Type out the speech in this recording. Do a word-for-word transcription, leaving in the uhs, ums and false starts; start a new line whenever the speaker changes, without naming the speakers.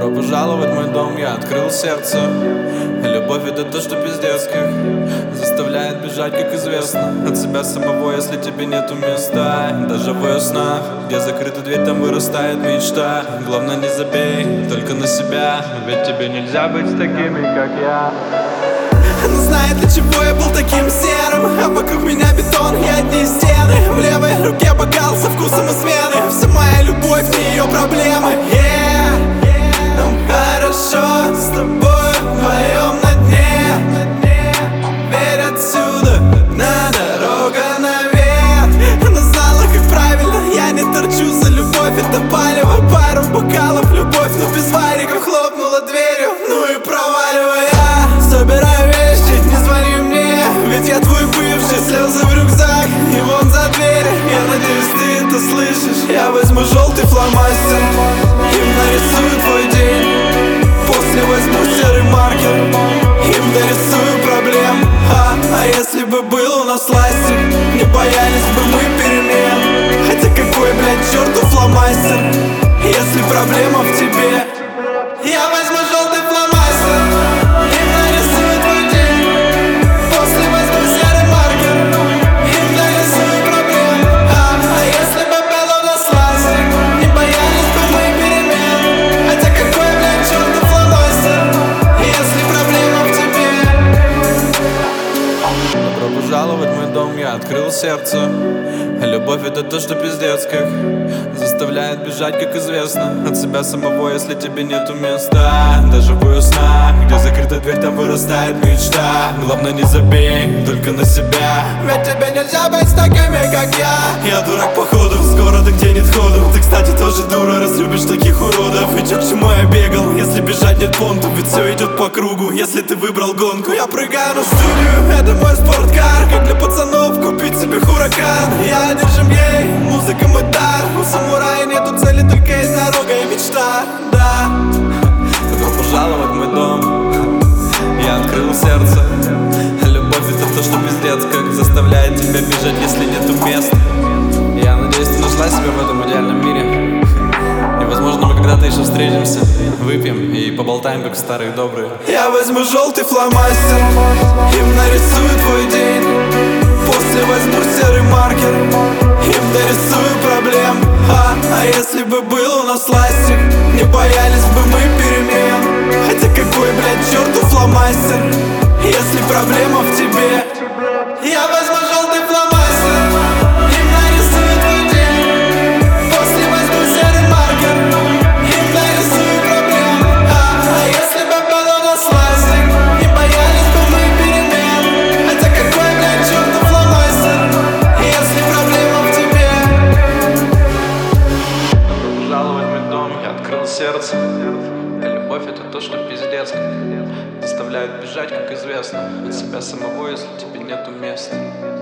Добро пожаловать в мой дом, я открыл сердце. Любовь — это то, что пиздец как заставляет бежать, как известно, от себя самого, если тебе нету места. Даже в ее снах, где закрыта дверь, там вырастает мечта. Главное, не забей только на себя, ведь тебе нельзя быть такими, как я.
Она знает, для чего я был таким серым, а вокруг меня бетон и одни стены. В левой руке бокал со вкусом измены. Вся моя любовь, не ее проблемы. Yeah. Нам хорошо с тобой вдвоем на дне. Верь отсюда, одна дорога наверх. Она знала, как правильно, я не торчу за любовь. Это палево, пару бокалов, любовь, но без вариков хлопнула дверью. Ну и проваливай, я собираю вещи, не звони мне, ведь я твой бывший. Слезы в рюкзак и вон за дверь. Я надеюсь, ты это слышишь. Я возьму желтый фломастер и нарисую твой день. После возьму серый маркер и нарисую проблем. А, а если бы был у нас ластик, не боялись бы мы перемен. Хотя какой, блядь, черту фломастер, если проблема в тебе. Я возьму желтый фломастер и нарисую твой день. После возьму серый маркер и нарисую проблем. А, а если бы был у нас ластик, не боялись бы мы перемен. Хотя какой, блядь, чертов фломастер, если проблема в тебе.
Добро пожаловать в мой дом, я открыл сердце. Любовь — это то, что пиздец как заставляет бежать, как известно, от себя самого, если тебе нету места. Даже в ее снах, где закрыта дверь, там вырастает мечта. Главное, не забей только на себя,
Ведь тебе нельзя быть такими, как я.
я дурак походу, с города, где нет ходу. Ты, кстати, тоже дура, раз любишь таких уродов. И чё, к чему я бегал, если бежать нет понту? Ведь все идет по кругу, если ты выбрал гонку.
Я прыгаю на студию, это мой спорткар. Как для пацанов купить себе хуракан. Я одержим ей, музыка мой дар. У самурая нету цели, только есть дорога и мечта. Да.
Добро пожаловать в мой дом, я открыл сердце. Любовь — это то, что пиздец как заставляет тебя бежать, если нету места. Я надеюсь, ты нашла себя в этом идеальном мире. И возможно, мы когда-то еще встретимся, выпьем и поболтаем, как старые добрые.
Я возьму желтый фломастер и нарисую твой день. После возьму серый маркер и нарисую проблем. А, а если бы был у нас ластик, не боялись бы мы перемен. Хотя какой, блядь, черту фломастер, если проблема в тебе. Я возьму желтый фломастер и нарисую твой день. После возьму серый маркер и нарисую проблем. А, а если бы был у нас ластик, не боялись бы мы перемен. Хотя какой, блядь, чертов фломастер, если проблема в тебе.
Добро пожаловать в мой дом, я открыл сердце. Любовь — это то, что пиздец как заставляет бежать, как известно, от себя самого, если тебе нету места.